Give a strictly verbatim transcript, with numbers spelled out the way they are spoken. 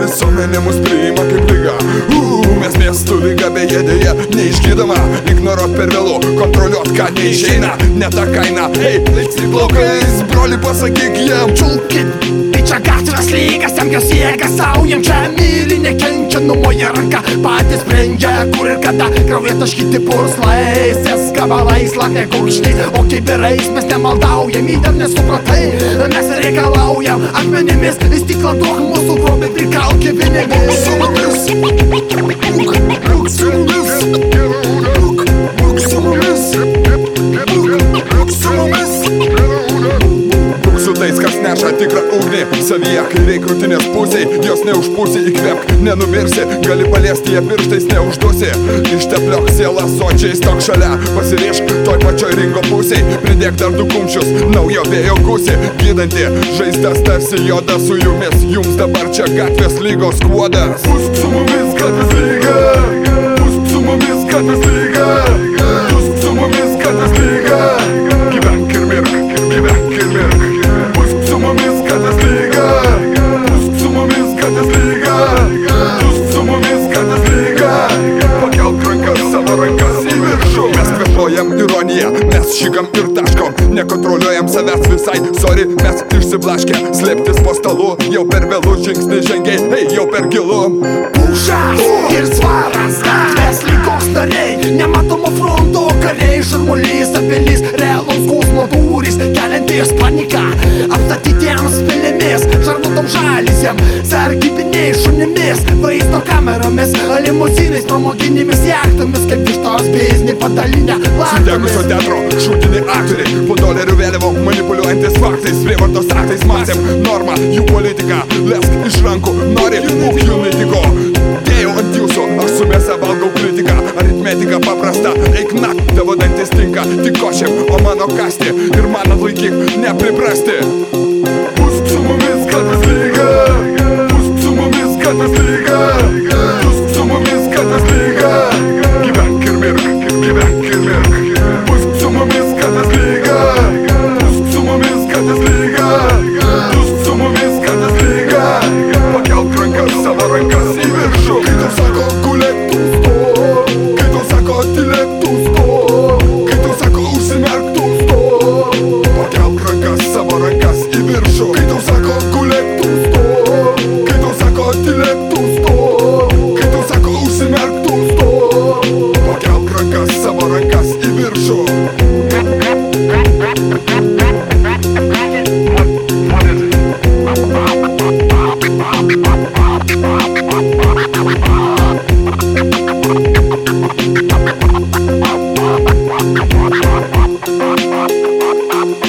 visuomenė mus priima kaip lyga. uh, Mes miestų lyga beje dėja neišgydama. Ignoruot per vėlu, kontroliuot ką neišeina. Ne ta kaina, hei, laipsni plaukais. Broli pasakyk jam, čiulkit. Tai čia gatvės lygas, jam jos jėga saujam. Čia myli nekenčia, numoja ranka. Patys sprendžia, kur ir kada. Krauja taškyti purslais, eskabalais, lakne kukšniais. O kibirais mes nemaldaujam, įdam nesupratai. Mes reikalaujam akmenimis, į stiklą duok mūsų grobį prikalki pinigais. Būk su mumis, būk su mumis, būk su mumis, būk su mumis. Būk su tais, kas neša tikrą ugnį savyje, kai reik krūtinės pusėj, jos neužpūsi, įkvėpk, nenumirsi, gali paliesti ją pirštais, neužduosi. Ištepliok sielą sočiais, tok šalia, pasirišk toj pačioj ringo pusėj, pridėk dar du kumščius, naujo vėjo gūsi, gydanti žaizdas tarsi joda su jumis, jums dabar čia gatvės lygos skuodas. Būk su mumis, gatvės lyga, būk su mumis, gatvės lyga, būk su mumis, gatvės lyga. Gyvenk ir mirk, gyvenk ir mirk. Būk su mumis, gatvės lyga, būk su mumis, gatvės lyga, būk su mumis, gatvės lyga. Pakelk rankas, savo rankas į viršų. Mes kvėpuojam ironiją, mes šygam ir taškom, nekontroliuojam savęs visai. Sorry, mes išsiblaškę, slėptis po stalu, jau per vėlų žingsnį žengiai, hei, jau per gilu. Pušas ir svaras, gatvės lygos nariai, nematomo fronto kariai, šurmulys apelys, realaus skausmo dūrys, keliantys paniką, apstatytiems pilimis, šarvutom žalizėm, sargybiniai šunimis, vaizdo kameromis, limuzinais, pramoginėmis jachtomis, kaip vištos biznį padalinę laktomis. Sudegusio teatro šūdini aktoriai, po dolerių vėliavo manipuliuojantis faktais, prievartos aktais masėm, norma, jų politika, lesk iš rankų, nori, būk jų naitiko. Dėjau ant jūsų, aš su mėsa valgau kritiką, aritmetika paprasta, eik nak, tavo dantis tinka, tik košėm, o mano kasti ir man atlaikyk nepriprasti. Būk su mumis, gatvės lyga, būk su mumis, gatvės lyga, būk su mumis, gatvės lyga. Gyvenk ir mirk, gyvenk ir mirk. Būk su mumis, gatvės lyga, būk su mumis, gatvės lyga, būk su mumis, gatvės lyga. Pakelk rankas, savo rankas į viršų. Kai tu sako gulėk, tu stok, kai tu sako tylėk, tu stok, kai tu sako užsimerk, tu stok. Pakelk rankas, savo rankas į viršų. Kai tu sako gulėk, tu stok, kai tu sako tylėk, tu stok, kai tu sako užsimerk, tu stok. Pakelk rankas, savo rankas į viršų. Up, up, up, up.